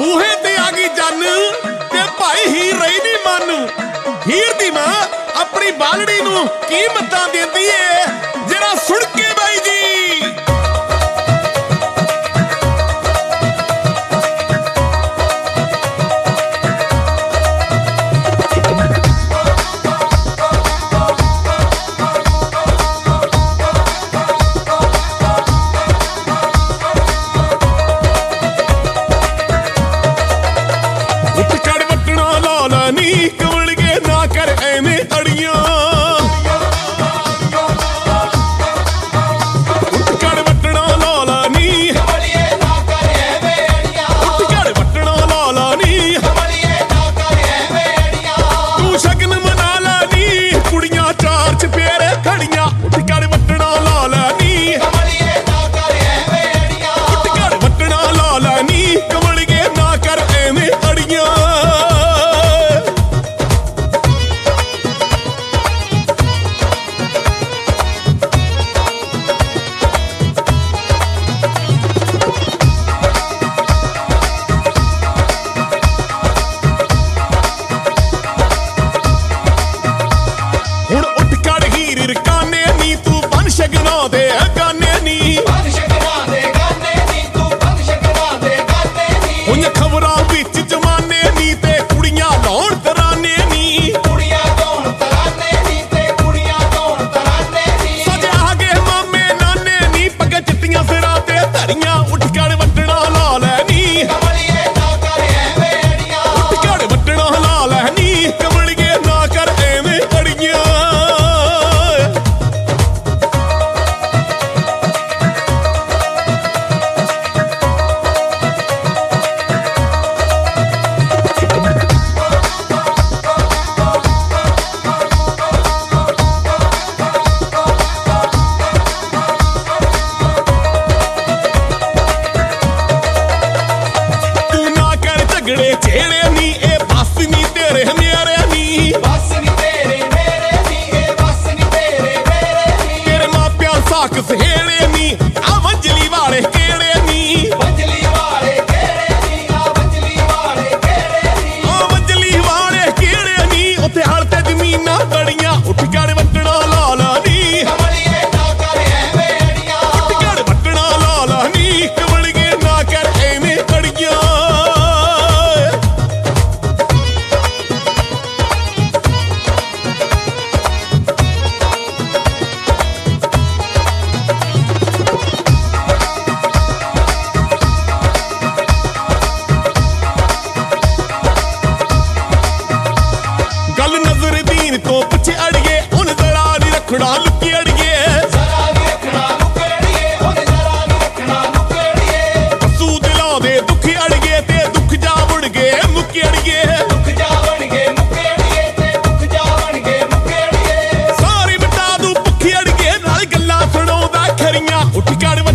ਬੂਹੇ ਤੇ ਆ ਗਈ ਜੰਨ ਤੇ ਭਾਈ ਹੀਰ ਰਹੀ ਨੀ ਮਨ। ਹੀਰ ਦੀ ਮਾਂ ਆਪਣੀ ਬਾਲੜੀ ਨੂੰ ਕੀਮਤਾਂ ਦਿੰਦੀ ਏ, ਜਰਾ ਸੁਣ ਕੇ ਬਾਈ ਜੀ। ਨੀ ਕਮਲਗੇ ਨਾ ਕਰ ਐਵੇਂ ਅੜੀਆਂ, ਉੱਠ ਕੜ ਵੱਟਣਾ ਲਾਲਾ ਨੀ ਕਮਲੀਏ ਨਾ ਕਰ ਐਵੇਂ ਅੜੀਆਂ, ਉੱਠ ਕੜ ਵੱਟਣਾ ਲਾਲਾ ਨੀ ਕਮਲੀਏ ਨਾ ਕਰ ਐਵੇਂ ਅੜੀਆਂ। ਤੂੰ ਸ਼ਗਨ ਮਨਾ ਲਾ ਨੀ ਕੁੜੀਆਂ ਚਾਰ ਚਪੇਰੇ ਖੜੀਆਂ, ਉੱਠ ਕੜ ਵੱਟਣਾ ਲਾਲਾ ਨੀ ਕਮਲੀਏ ਨਾ ਕਰ ਐਵੇਂ ਅੜੀਆਂ, ਉੱਠ ਕੜ ਵੱਟਣਾ ਲਾਲਾ ਨੀ ਕਮਲਗੇ ਨਾ ਕਰ ਐਵੇਂ ਅੜੀਆਂ। ਹੁਣ ਉੱਠ ਕੜ ਹੀਰ ਰਕਾਨੇ ਨੀ ਤੂੰ ਬਨ ਸ਼ਗਨਾਂ ਦੇ ਗਾਨੇ ਨੀ, ਬਨ ਸ਼ਗਨਾਂ ਦੇ ਗਾਨੇ ਨੀ ਤੂੰ ਬਨ ਸ਼ਗਨਾਂ ਦੇ ਗਾਨੇ ਨੀ। ਹੁਣ ਖਬਰਾਂ ਵਿੱਚ ਜਮਾਨੇ ਨੀ ਤੇ ਕੁੜੀਆਂ ਲਾਉਣ ਤਰਾਨੇ ਨੀ, ਕੁੜੀਆਂ ਲਾਉਣ ਤਰਾਨੇ ਨੀ ਤੇ ਕੁੜੀਆਂ ਲਾਉਣ ਤਰਾਨੇ ਨੀ। ਸਜ ਆ ਗਏ ਮਾਮੇ ਨਾਨੇ ਨੀ ਪੱਗਾਂ ਚਿੱਟੀਆਂ ਸਿਰਾਂ ਤੇ ਧਰੀਆਂ, ਉੱਠ ਕੜ ਵੱਟਣਾ ਲਾ ਲੈ ਨੀ ਕਮਲੀਏ ਨਾ ਕਰ ਐਵੇਂ ਅੜੀਆਂ, ਉੱਠ ਕੜ ਵੱਟਣਾ ਲਾ ਲੈ ਨੀ ਕਮਲੀਏ ਨਾ ਕਰ ਐਵੇਂ ਅੜੀਆਂ। ਝਗੜੇ ਛੇੜੇ ਨੀ ਇਹ ਬਸ ਨੀ ਤੇਰੇ ਮੇਰੇ ਨੀ, ਬਸ ਨੀ ਤੇਰੇ ਮੇਰੇ ਨੀ, ਇਹ ਬਸ ਨੀ ਤੇਰੇ ਮੇਰੇ ਨੀ। ਤੇਰੇ ਮਾਪਿਆਂ ਸਾਕ ਸਹੇੜੇ ਨੀ ਆ ਵੰਜਲੀ ਵਾਲੇ ਕਿਹੜੇ ਨੀ, ਵੰਜਲੀ ਵਾਲੇ ਕਿਹੜੇ ਨੀ, ਆ ਵੰਜਲੀ ਵਾਲੇ ਕਿਹੜੇ ਨੀ, ਆ ਵੰਜਲੀ ਵਾਲੇ ਕਿਹੜੇ ਨੀ। ਉੱਥੇ ਹਲ ਤੇ ਜ਼ਮੀਨਾਂ ਬੜੀਆਂ, ਉੱਠ ਕੜ ਵੱਟਣਾ ਲਾਲਾ ਨੀ ਕਮਲੀਏ ਨਾ ਕਰ ਐਵੇਂ ਅੜੀਆਂ, ਉੱਠ ਕੜ ਵੱਟਣਾ ਲਾਲਾ ਨੀ ਕਮਲੀਏ ਨਾ ਕਰ ਐਵੇਂ ਅੜੀਆਂ। ਗੱਲ ਨਜ਼ਰ ਦੀਨ ਤੋਂ ਪਿੱਛੇ ਅੜੀਏ, ਹੁਣ ਜ਼ਰਾ ਨੀ ਰੱਖਣਾ ਲੁੱਕੀ ਅੜੀਏ, ਜ਼ਰਾ ਨੀ ਰੱਖਣਾ ਲੁੱਕੀ ਅੜੀਏ, ਹੁਣ ਜ਼ਰਾ ਨੀ ਰੱਖਣਾ ਲੁੱਕੀ ਅੜੀਏ। ਪਸੂ ਦਿਲਾਂ ਦੇ ਦੁੱਖ ਅੜੀਏ ਤੇ ਦੁੱਖ ਜਾ ਵੜ ਗਏ ਮੁੱਕੀ ਅੜੀਏ, ਦੁੱਖ ਜਾ ਵੜ ਗਏ ਮੁੱਕੀ ਅੜੀਏ ਤੇ ਦੁੱਖ ਜਾ ਵੜ ਗਏ ਮੁੱਕੀ ਅੜੀਏ। ਸਾਰੀ ਮਿਟਾ ਦੂ ਭੁੱਖੀ ਅੜੀਏ ਨਾਲ ਗੱਲਾਂ ਸੁਣਾਉਂਦਾ ਖਰੀਆਂ, ਉੱਠ ਕੜ